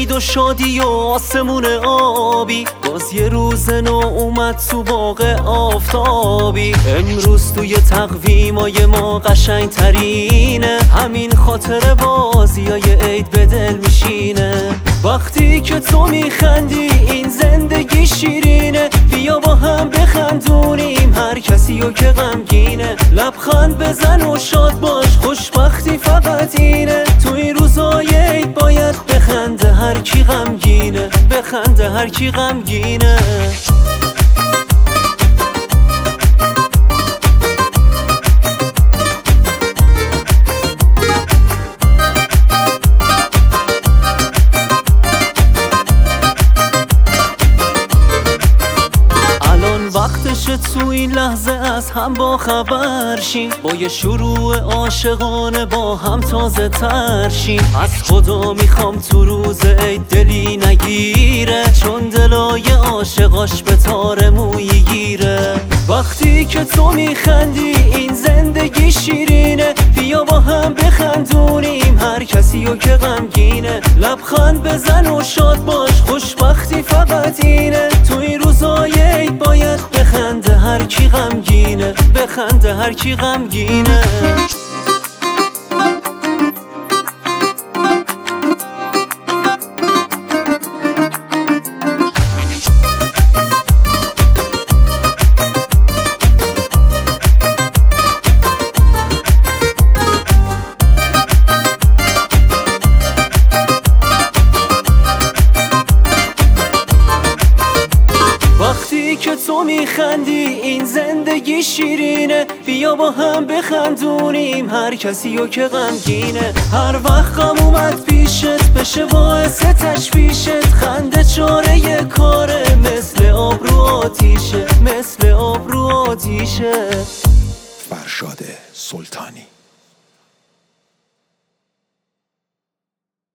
امید و شادی و آسمون آبی، باز یه روز نو اومد تو باغ آفتابی. امروز توی تقویمای ما قشنگ ترینه، همین خاطر بازیای عید به دل میشینه. وقتی که تو میخندی این زندگی شیرینه، بیا با هم بخندونیم هر کسیو که غمگینه. لبخند بزن و شاد باش، خوشبختی فقط اینه. تو این روزای عید باید بخنده هر کی غمگینه، بخنده هر کی غمگینه. وقتشه تو این لحظه از هم با خبر شیم، با یه شروع عاشقانه با هم تازه تر شیم. از خدا میخوام تو روز عید دلی نگیره، چون دلای عاشقاش به تار مویی گیره. وقتی که تو میخندی این زندگی شیرینه، بیا با هم بخندونیم هر کسیو که غمگینه. لبخند بزن و شاد باش، خوشبختی فقط اینه. تو این روزای عید باید بخنده هر کی غمگینه، بخنده هر کی غمگینه. وقتی که تو میخندی این زندگی شیرینه، بیا با هم بخندونیم هر کسیو که غمگینه. هر وقت غم اومد پیشت بشه باعث تشویشت، خنده چاره کاره مثل آب رو آتیشه، مثل آب رو آتیشه. فرشاد سلطانی.